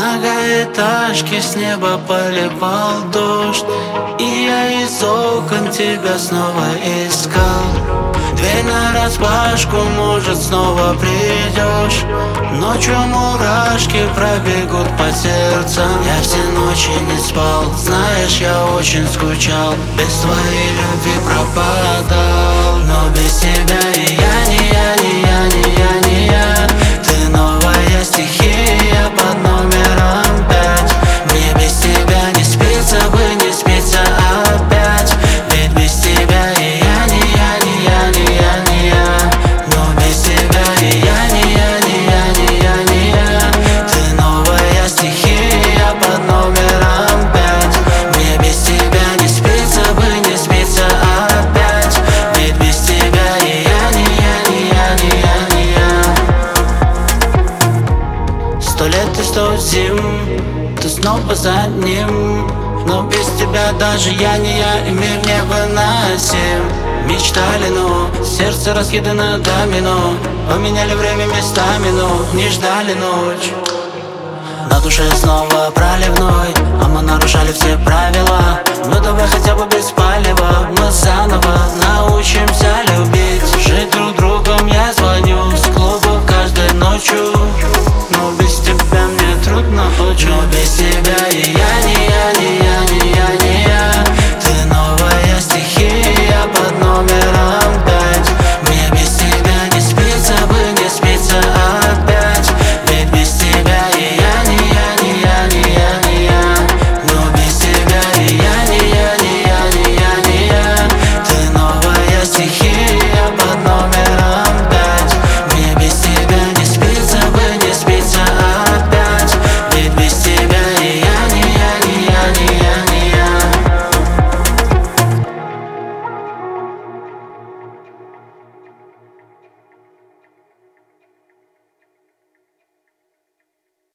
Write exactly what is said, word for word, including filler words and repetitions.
многоэтажке с неба поливал дождь, и я из окон тебя снова искал. Дверь нараспашку, может, снова придешь. Ночью мурашки пробегут по сердцам. Я все ночи не спал, знаешь, я очень скучал. Без твоей любви пропадал, но без тебя и я не я, не я, не я, не я. Ты новая стихия под номером пять. Мне без тебя не спится бы, не спится опять. Ведь без тебя и я не я, не я, не я, не я. Но без тебя и я не я, не я, не я, не я. Ты новая стихия под номером пять. Мне без тебя не спится бы, не спится опять. Ведь без тебя и я не я, не я, не я, не я. Сто лет и сто зим, ты снова за ним. Но без тебя даже я не я, и мир не выносим. Мечтали, но сердце раскидано домино. Поменяли время местами, но не ждали ночь. На душе снова проливной, а мы нарушали все правила. Ну давай хотя бы без палева, мы заново научимся любить. Жить друг другом я звоню с клубов каждой ночью. Но без тебя мне трудно очень. Но без тебя и я не я.